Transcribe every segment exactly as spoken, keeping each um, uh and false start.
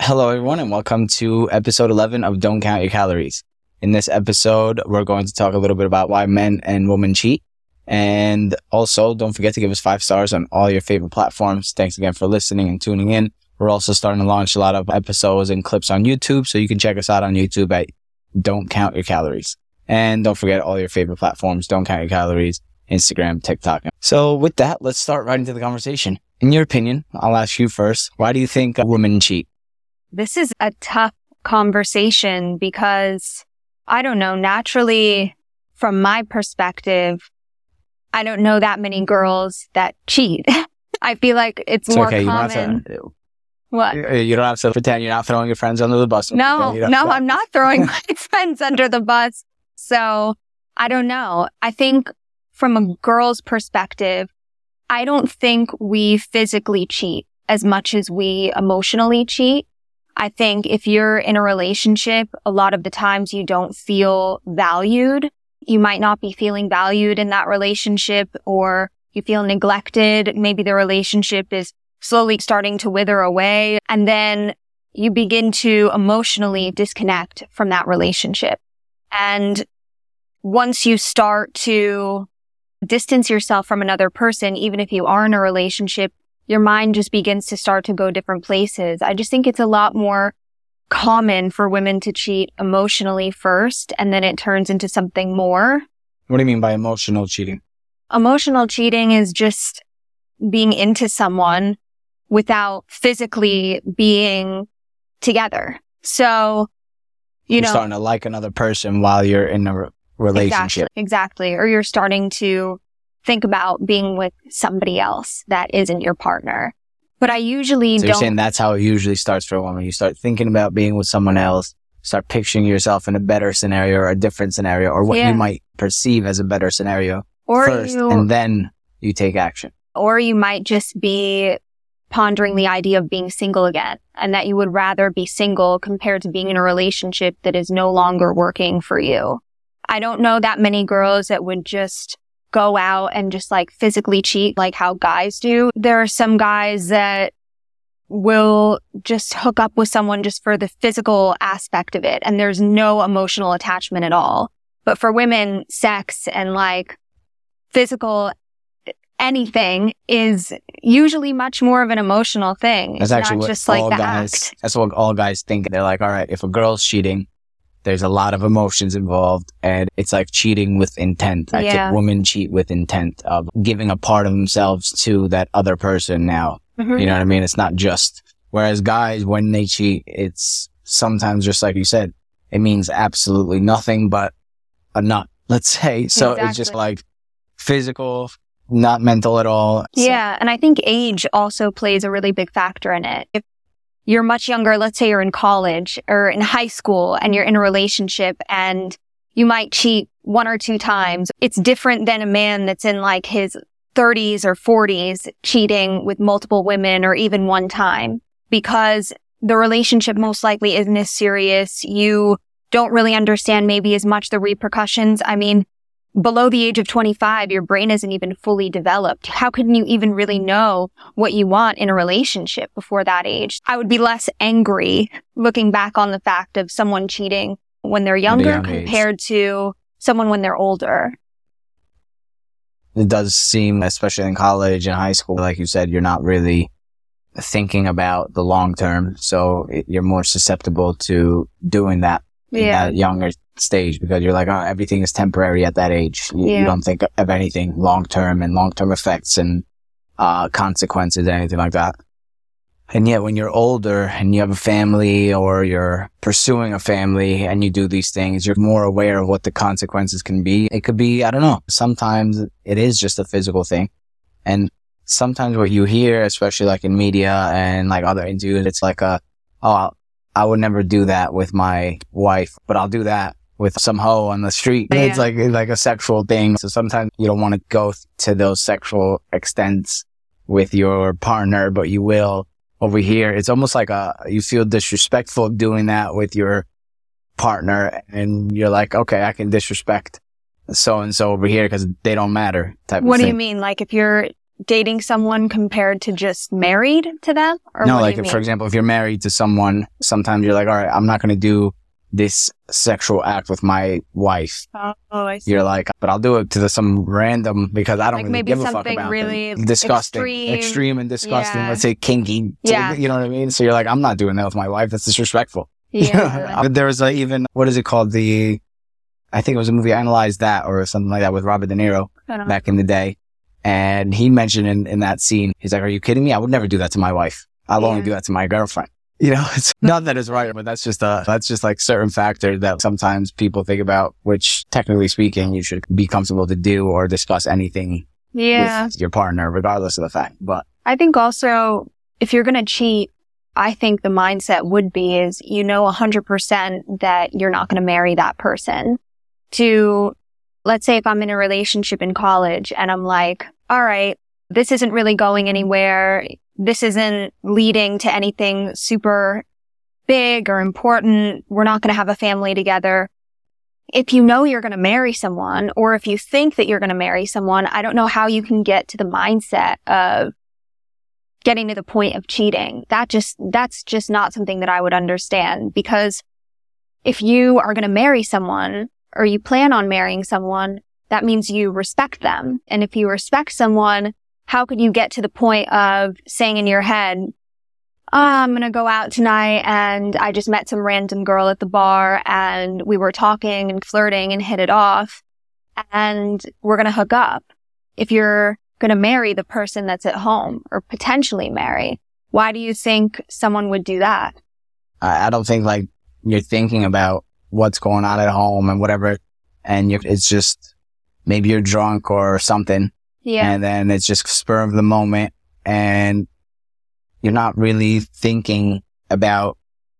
Hello, everyone, and welcome to episode eleven of Don't Count Your Calories. In this episode, we're going to talk a little bit about why men and women cheat. And also, don't forget to give us five stars on all your favorite platforms. Thanks again for listening and tuning in. We're also starting to launch a lot of episodes and clips on YouTube, so you can check us out on YouTube at Don't Count Your Calories. And don't forget all your favorite platforms, Don't Count Your Calories, Instagram, TikTok. So with that, let's start right into the conversation. In your opinion, I'll ask you first, why do you think women cheat? This is a tough conversation because, I don't know, naturally, from my perspective, I don't know that many girls that cheat. I feel like it's, it's more okay. common. You don't have to, what? You don't have to pretend you're not throwing your friends under the bus. No, no, I'm not throwing my friends under the bus. So, I don't know. I think from a girl's perspective, I don't think we physically cheat as much as we emotionally cheat. I think if you're in a relationship, a lot of the times you don't feel valued. You might not be feeling valued in that relationship, or you feel neglected. Maybe the relationship is slowly starting to wither away. And then you begin to emotionally disconnect from that relationship. And once you start to distance yourself from another person, even if you are in a relationship, your mind just begins to start to go different places. I just think it's a lot more common for women to cheat emotionally first, and then it turns into something more. What do you mean by emotional cheating? Emotional cheating is just being into someone without physically being together. So, you you're know, starting to like another person while you're in a re- relationship. Exactly, exactly. Or you're starting to think about being with somebody else that isn't your partner. But I usually so don't. You're saying that's how it usually starts for a woman. You start thinking about being with someone else, start picturing yourself in a better scenario or a different scenario, or what yeah. you might perceive as a better scenario or first, you, and then you take action. Or you might just be pondering the idea of being single again, and that you would rather be single compared to being in a relationship that is no longer working for you. I don't know that many girls that would just go out and just like physically cheat like how guys do. There are some guys that will just hook up with someone just for the physical aspect of it, and there's no emotional attachment at all. But for women, sex and like physical anything is usually much more of an emotional thing. That's it's actually not what just like all the guys, act. That's what all guys think. They're like, all right, if a girl's cheating, there's a lot of emotions involved, and it's like cheating with intent. I Yeah. think women cheat with intent of giving a part of themselves to that other person now. Mm-hmm. You know what I mean? It's not just, whereas guys, when they cheat, it's sometimes just like you said, it means absolutely nothing but a nut, let's say. So Exactly. It's just like physical, not mental at all. So. Yeah. And I think age also plays a really big factor in it. If you're much younger, let's say you're in college or in high school and you're in a relationship and you might cheat one or two times. It's different than a man that's in like his thirties or forties cheating with multiple women or even one time, because the relationship most likely isn't as serious. You don't really understand maybe as much the repercussions. I mean, below the age of twenty-five, your brain isn't even fully developed. How can you even really know what you want in a relationship before that age? I would be less angry looking back on the fact of someone cheating when they're younger young compared age. to someone when they're older. It does seem, especially in college and high school, like you said, you're not really thinking about the long term. So it, you're more susceptible to doing that in Yeah. that younger stage, because you're like, oh, everything is temporary at that age. You, Yeah. you don't think of anything long term and long term effects and uh consequences, anything like that. And yet when you're older and you have a family or you're pursuing a family and you do these things, you're more aware of what the consequences can be. It could be, I don't know, sometimes it is just a physical thing. And sometimes what you hear, especially like in media and like other interviews, it's like a, oh, I would never do that with my wife, but I'll do that with some hoe on the street. Yeah. It's like, it's like a sexual thing. So sometimes you don't want to go to those sexual extents with your partner, but you will. Over here, it's almost like a, you feel disrespectful doing that with your partner, and you're like, okay, I can disrespect so and so over here because they don't matter. Type What of do thing. you mean? Like if you're dating someone compared to just married to them? Or no, what do like you if, mean? for example, if you're married to someone, sometimes you're like, all right, I'm not going to do this sexual act with my wife. Oh, I see. You're like, but I'll do it to the, some random because I don't Like really maybe give a fuck something about really them. Disgusting, extreme. extreme and disgusting. Yeah. Let's say kinky. Yeah. You know what I mean? So you're like, I'm not doing that with my wife. That's disrespectful. Yeah. But there was a, even, what is it called? The, I think it was a movie, Analyze That or something like that with Robert De Niro I don't know. back in the day. And he mentioned in, in that scene, he's like, are you kidding me? I would never do that to my wife. I'll Yeah. only do that to my girlfriend. You know, it's not that it's right, but that's just a, that's just like certain factor that sometimes people think about, which technically speaking, you should be comfortable to do or discuss anything Yeah. with your partner, regardless of the fact. But I think also if you're going to cheat, I think the mindset would be is, you know, one hundred percent that you're not going to marry that person. To, let's say if I'm in a relationship in college and I'm like, all right, this isn't really going anywhere. This isn't leading to anything super big or important. We're not going to have a family together. If you know you're going to marry someone, or if you think that you're going to marry someone, I don't know how you can get to the mindset of getting to the point of cheating. That just, that's just not something that I would understand, because if you are going to marry someone or you plan on marrying someone, that means you respect them. And if you respect someone, how could you get to the point of saying in your head, oh, I'm going to go out tonight and I just met some random girl at the bar and we were talking and flirting and hit it off and we're going to hook up. If you're going to marry the person that's at home or potentially marry, why do you think someone would do that? I, I don't think like you're thinking about what's going on at home and whatever. And you're, it's just maybe you're drunk or something. Yeah. And then it's just spur of the moment and you're not really thinking about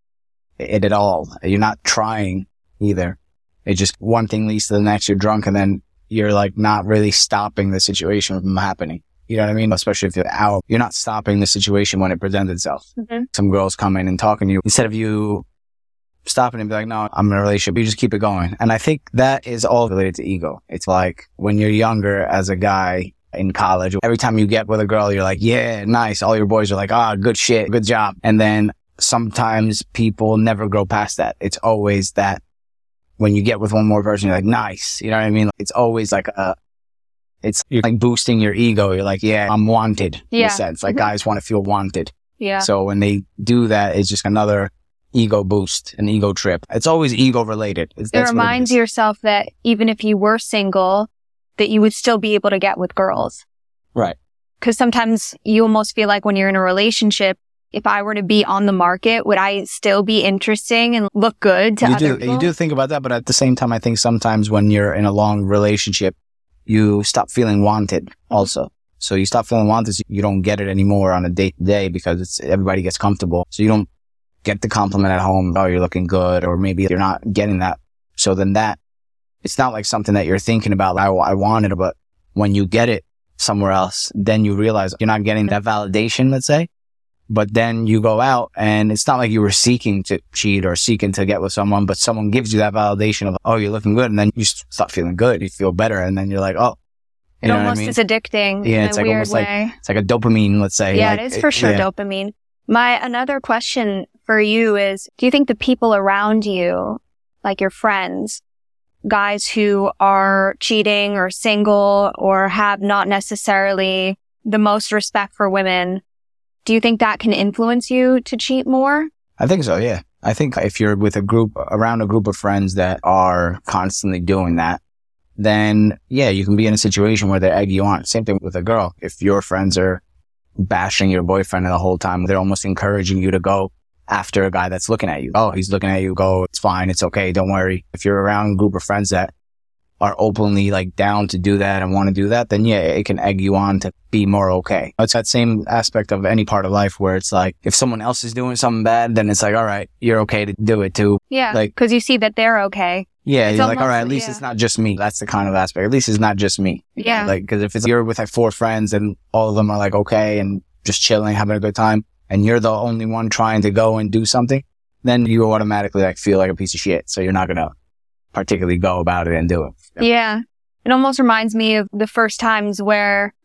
it at all. You're not trying either. It's just one thing leads to the next. You're drunk and then you're like not really stopping the situation from happening. You know what I mean? Especially if you're out, you're not stopping the situation when it presents itself. Mm-hmm. Some girls come in and talking to you. Instead of you stopping and be like, no, I'm in a relationship, you just keep it going. And I think that is all related to ego. It's like when you're younger as a guy in college, every time you get with a girl, you're like, yeah, nice. All your boys are like, ah, good shit, good job. And then sometimes people never grow past that. It's always that when you get with one more person, you're like, nice. You know what I mean? It's always like a, it's you're like boosting your ego. You're like, yeah, I'm wanted in Yeah. a sense. Like Mhm. guys want to feel wanted. Yeah. So when they do that, it's just another ego boost, an ego trip. It's always ego related. It's, It that's what reminds is. yourself that even if you were single, that you would still be able to get with girls. Right. Because sometimes you almost feel like when you're in a relationship, if I were to be on the market, would I still be interesting and look good to You other do, people? you do think about that, but at the same time, I think sometimes when you're in a long relationship, you stop feeling wanted also. So you stop feeling wanted, so you don't get it anymore on a day to day because it's, everybody gets comfortable. So you don't get the compliment at home, oh, you're looking good, or maybe you're not getting that. So then that, it's not like something that you're thinking about, I, I wanted it, but when you get it somewhere else, then you realize you're not getting that validation, let's say. But then you go out and it's not like you were seeking to cheat or seeking to get with someone, but someone gives you that validation of, oh, you're looking good. And then you start feeling good. You feel better. And then you're like, oh, you it know almost what I mean? is addicting Yeah, in it's a like weird almost like- way. It's like a dopamine, let's say. Yeah, like, it is for sure yeah. dopamine. My another question for you is, do you think the people around you, like your friends, guys who are cheating or single or have not necessarily the most respect for women, do you think that can influence you to cheat more? I think so, yeah. I think if you're with a group, around a group of friends that are constantly doing that, then yeah, you can be in a situation where they egg you on. Same thing with a girl. If your friends are bashing your boyfriend the whole time, they're almost encouraging you to go after a guy that's looking at you. Oh, he's looking at you. Go, it's fine. It's okay. Don't worry. If you're around a group of friends that are openly like down to do that and want to do that, then yeah, it can egg you on to be more okay. It's that same aspect of any part of life where it's like, if someone else is doing something bad, then it's like, all right, you're okay to do it too. Yeah, Like- because you see that they're okay. Yeah, It's you're like, all almost- right, at least yeah. it's not just me. That's the kind of aspect. At least it's not just me. Yeah. Like, cause if it's, you're with like four friends and all of them are like, okay, and just chilling, having a good time, and you're the only one trying to go and do something, then you automatically like feel like a piece of shit. So you're not going to particularly go about it and do it. Yeah. It almost reminds me of the first times where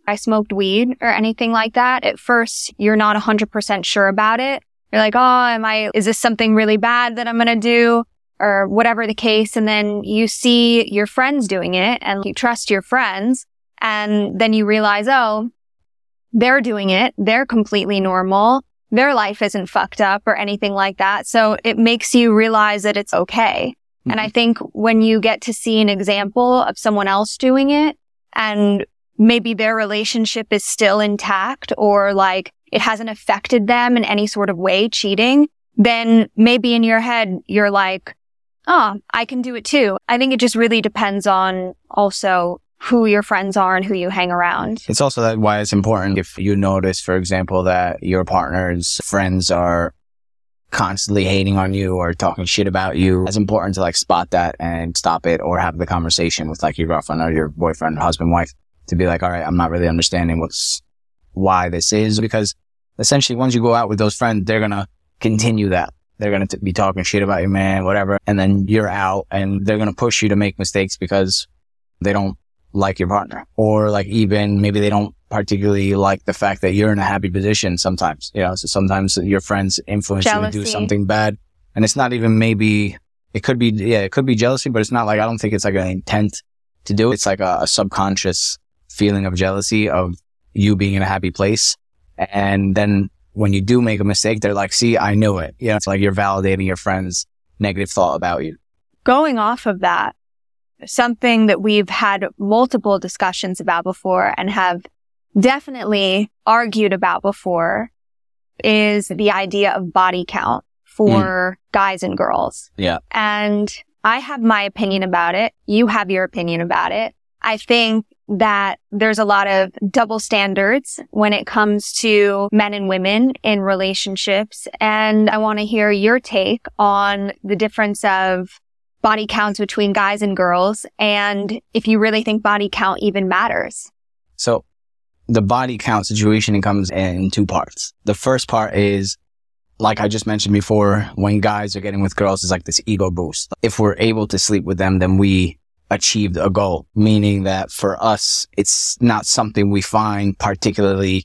I smoked weed or anything like that, at first you're not one hundred percent sure about it. You're like, oh, am I, is this something really bad that I'm going to do? Or whatever the case. And then you see your friends doing it and you trust your friends. And then you realize, oh, they're doing it. They're completely normal. Their life isn't fucked up or anything like that. So it makes you realize that it's okay. Mm-hmm. And I think when you get to see an example of someone else doing it and maybe their relationship is still intact or like it hasn't affected them in any sort of way, cheating, then maybe in your head, you're like, oh, I can do it too. I think it just really depends on also who your friends are and who you hang around. It's also that why it's important if you notice, for example, that your partner's friends are constantly hating on you or talking shit about you. It's important to like spot that and stop it or have the conversation with like your girlfriend or your boyfriend, husband, wife to be like, all right, I'm not really understanding what's why this is, because essentially once you go out with those friends, they're going to continue that. They're going to be talking shit about your man, whatever. And then you're out and they're going to push you to make mistakes because they don't like your partner, or like even maybe they don't particularly like the fact that you're in a happy position sometimes, you know, so sometimes your friends influence Jealousy. you to do something bad, and it's not even maybe, it could be, yeah, it could be jealousy, but it's not like, I don't think it's like an intent to do it. It's like a, a subconscious feeling of jealousy of you being in a happy place. And then when you do make a mistake, they're like, see, I knew it. You know, it's like you're validating your friend's negative thought about you. Going off of that, something that we've had multiple discussions about before and have definitely argued about before is the idea of body count for mm. guys and girls. Yeah. And I have my opinion about it. You have your opinion about it. I think that there's a lot of double standards when it comes to men and women in relationships. And I want to hear your take on the difference of body counts between guys and girls, and if you really think body count even matters. So the body count situation comes in two parts. The first part is, like I just mentioned before, when guys are getting with girls, it's like this ego boost. If we're able to sleep with them, then we achieved a goal, meaning that for us, it's not something we find particularly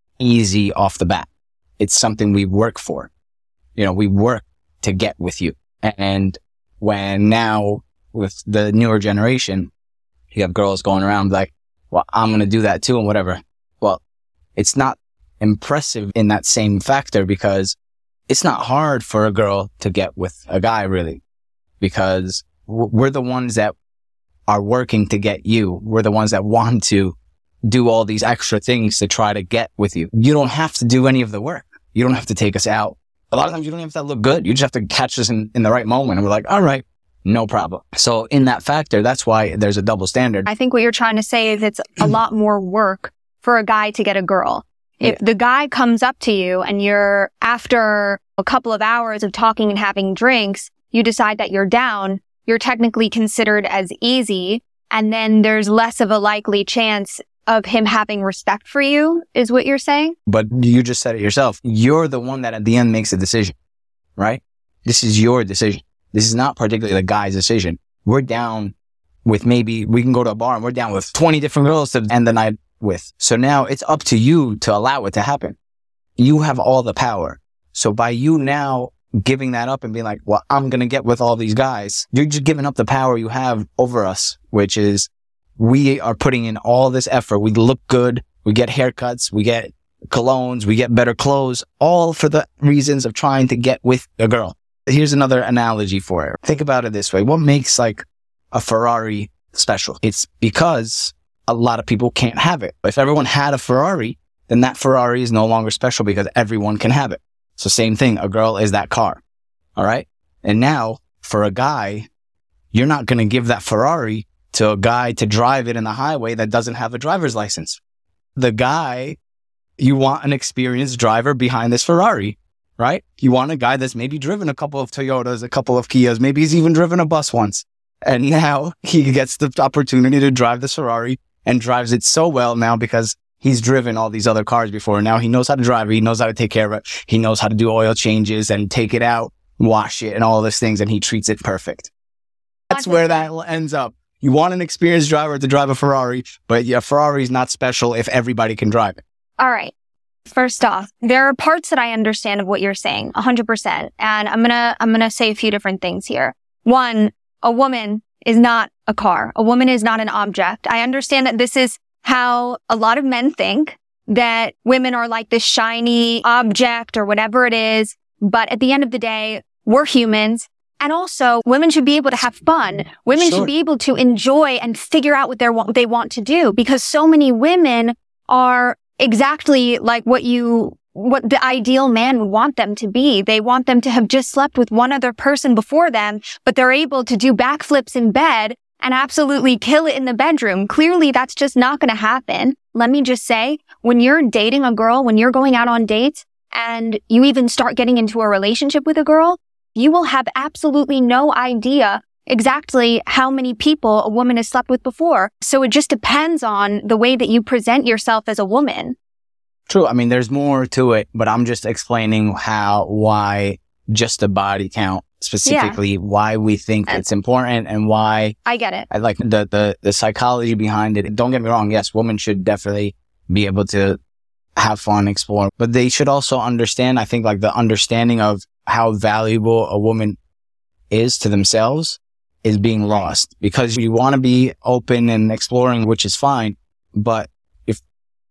easy off the bat. It's something we work for. You know, we work to get with you. And when now with the newer generation, you have girls going around like, well, I'm going to do that too and whatever. Well, it's not impressive in that same factor because it's not hard for a girl to get with a guy really, because we're the ones that are working to get you. We're the ones that want to do all these extra things to try to get with you. You don't have to do any of the work. You don't have to take us out. A lot of times you don't even have to look good. You just have to catch us in, in the right moment. And we're like, all right, no problem. So in that factor, that's why there's a double standard. I think what you're trying to say is it's a lot more work for a guy to get a girl. If yeah. the guy comes up to you and you're, after a couple of hours of talking and having drinks, you decide that you're down, you're technically considered as easy. And then there's less of a likely chance of him having respect for you, is what you're saying? But you just said it yourself. You're the one that at the end makes the decision, right? This is your decision. This is not particularly the guy's decision. We're down with maybe, we can go to a bar and we're down with twenty different girls to end the night with. So now it's up to you to allow it to happen. You have all the power. So by you now giving that up and being like, well, I'm going to get with all these guys, you're just giving up the power you have over us, which is, we are putting in all this effort. We look good. We get haircuts. We get colognes. We get better clothes, all for the reasons of trying to get with a girl. Here's another analogy for it. Think about it this way. What makes like a Ferrari special? It's because a lot of people can't have it. If everyone had a Ferrari, then that Ferrari is no longer special because everyone can have it. So same thing. A girl is that car. All right. And now for a guy, you're not going to give that Ferrari to a guy to drive it in the highway that doesn't have a driver's license. The guy, you want an experienced driver behind this Ferrari, right? You want a guy that's maybe driven a couple of Toyotas, a couple of Kias, maybe he's even driven a bus once. And now he gets the opportunity to drive this Ferrari and drives it so well now because he's driven all these other cars before. Now he knows how to drive it. He knows how to take care of it. He knows how to do oil changes and take it out, wash it and all these things. And he treats it perfect. That's where that ends up. You want an experienced driver to drive a Ferrari, but a Ferrari is not special if everybody can drive it. All right. First off, there are parts that I understand of what you're saying, one hundred percent. And I'm going to, I'm going to say a few different things here. One, a woman is not a car. A woman is not an object. I understand that this is how a lot of men think, that women are like this shiny object or whatever it is. But at the end of the day, we're humans. And also, women should be able to have fun. Women Sure. should be able to enjoy and figure out what, they're, what they want to do, because so many women are exactly like what you, what the ideal man would want them to be. They want them to have just slept with one other person before them, but they're able to do backflips in bed and absolutely kill it in the bedroom. Clearly, that's just not going to happen. Let me just say, when you're dating a girl, when you're going out on dates, and you even start getting into a relationship with a girl, you will have absolutely no idea exactly how many people a woman has slept with before. So it just depends on the way that you present yourself as a woman. True. I mean, there's more to it, but I'm just explaining how, why just the body count, specifically, yeah. why we think uh, it's important and why. I get it. I like the, the, the psychology behind it. Don't get me wrong. Yes, women should definitely be able to have fun, explore, but they should also understand, I think, like the understanding of how valuable a woman is to themselves is being lost, because you want to be open and exploring, which is fine. But if,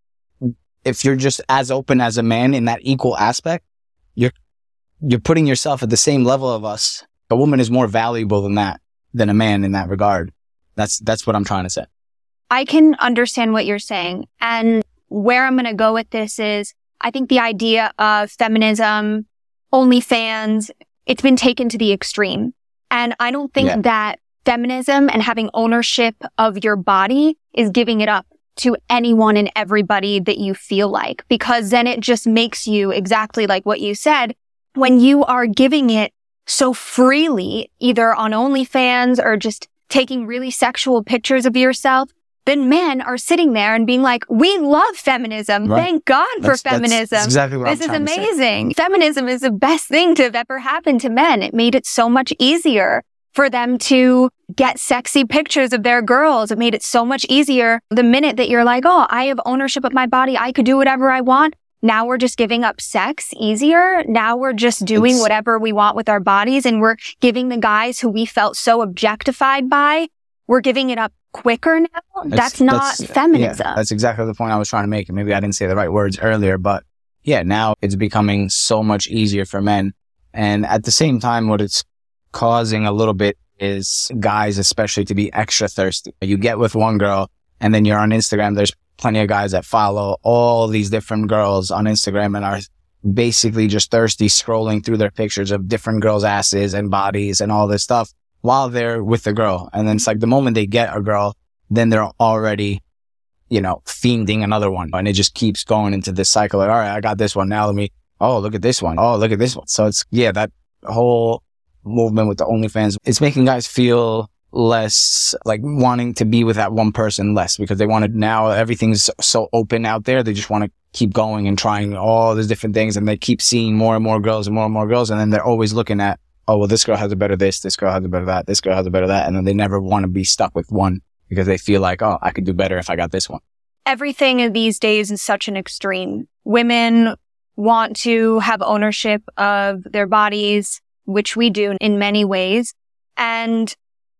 if you're just as open as a man in that equal aspect, you're, you're putting yourself at the same level of us. A woman is more valuable than that, than a man in that regard. That's, that's what I'm trying to say. I can understand what you're saying. And where I'm going to go with this is, I think the idea of feminism, OnlyFans, it's been taken to the extreme. And I don't think yeah. that feminism and having ownership of your body is giving it up to anyone and everybody that you feel like, because then it just makes you exactly like what you said. When you are giving it so freely, either on OnlyFans or just taking really sexual pictures of yourself, then men are sitting there and being like, we love feminism. Right. Thank God for that's, feminism. That's exactly what this I'm is amazing. Feminism is the best thing to have ever happened to men. It made it so much easier for them to get sexy pictures of their girls. It made it so much easier. The minute that you're like, oh, I have ownership of my body, I could do whatever I want. Now we're just giving up sex easier. Now we're just doing it's, whatever we want with our bodies. And we're giving the guys who we felt so objectified by, we're giving it up quicker now. That's, that's not that's, feminism. Yeah, that's exactly the point I was trying to make. And maybe I didn't say the right words earlier, but yeah, now it's becoming so much easier for men. And at the same time, what it's causing a little bit is guys, especially, to be extra thirsty. You get with one girl and then you're on Instagram. There's plenty of guys that follow all these different girls on Instagram and are basically just thirsty, scrolling through their pictures of different girls' asses and bodies and all this stuff while they're with the girl. And then it's like the moment they get a girl, then they're already, you know, fiending another one. And it just keeps going into this cycle. Like, all right, I got this one. Now let me, oh, look at this one. Oh, look at this one. So it's, yeah, that whole movement with the OnlyFans, it's making guys feel less like wanting to be with that one person less, because they want to, now everything's so open out there. They just want to keep going and trying all these different things. And they keep seeing more and more girls and more and more girls. And then they're always looking at, oh, well, this girl has a better this, this girl has a better that, this girl has a better that. And then they never want to be stuck with one because they feel like, oh, I could do better if I got this one. Everything these days is such an extreme. Women want to have ownership of their bodies, which we do in many ways. And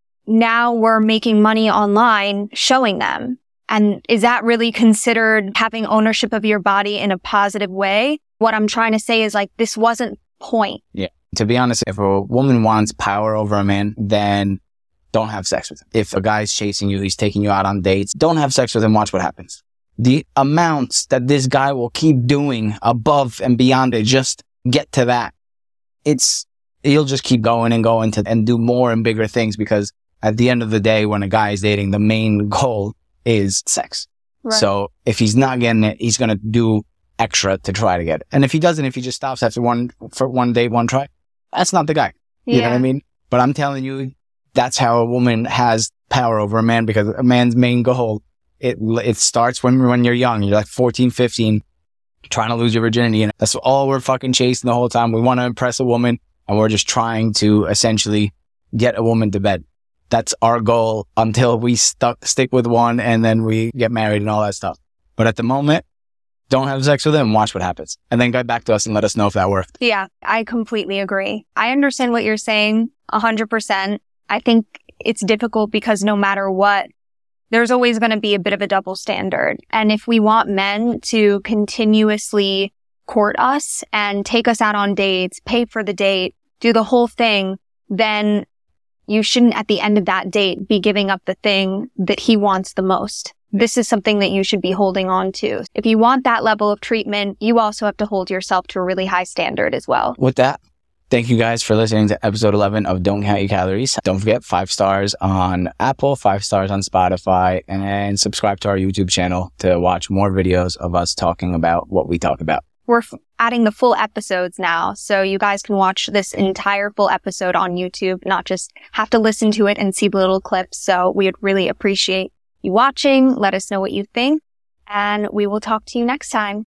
now we're making money online showing them. And is that really considered having ownership of your body in a positive way? What I'm trying to say is, like, this wasn't point. Yeah. To be honest, if a woman wants power over a man, then don't have sex with him. If a guy's chasing you, he's taking you out on dates, don't have sex with him. Watch what happens. The amounts that this guy will keep doing above and beyond it, just get to that. It's, he'll just keep going and going to and do more and bigger things, because at the end of the day, when a guy is dating, the main goal is sex. Right. So if he's not getting it, he's going to do extra to try to get it. And if he doesn't, if he just stops after one, for one date, one try, that's not the guy. You yeah. know what I mean? But I'm telling you, that's how a woman has power over a man, because a man's main goal, it it starts when when you're young. You're like fourteen, fifteen, trying to lose your virginity. And that's all we're fucking chasing the whole time. We want to impress a woman, and we're just trying to essentially get a woman to bed. that's our goal until we stuck, stick with one and then we get married and all that stuff. But at the moment, don't have sex with him, watch what happens. And then get back to us and let us know if that worked. Yeah, I completely agree. I understand what you're saying one hundred percent. I think it's difficult because no matter what, there's always going to be a bit of a double standard. And if we want men to continuously court us and take us out on dates, pay for the date, do the whole thing, then you shouldn't at the end of that date be giving up the thing that he wants the most. This is something that you should be holding on to. If you want that level of treatment, you also have to hold yourself to a really high standard as well. With that, thank you guys for listening to episode eleven of Don't Count Your Calories. Don't forget five stars on Apple, five stars on Spotify, and subscribe to our YouTube channel to watch more videos of us talking about what we talk about. We're f- adding the full episodes now, so you guys can watch this entire full episode on YouTube, not just have to listen to it and see the little clips. So we would really appreciate you watching. Let us know what you think, and we will talk to you next time.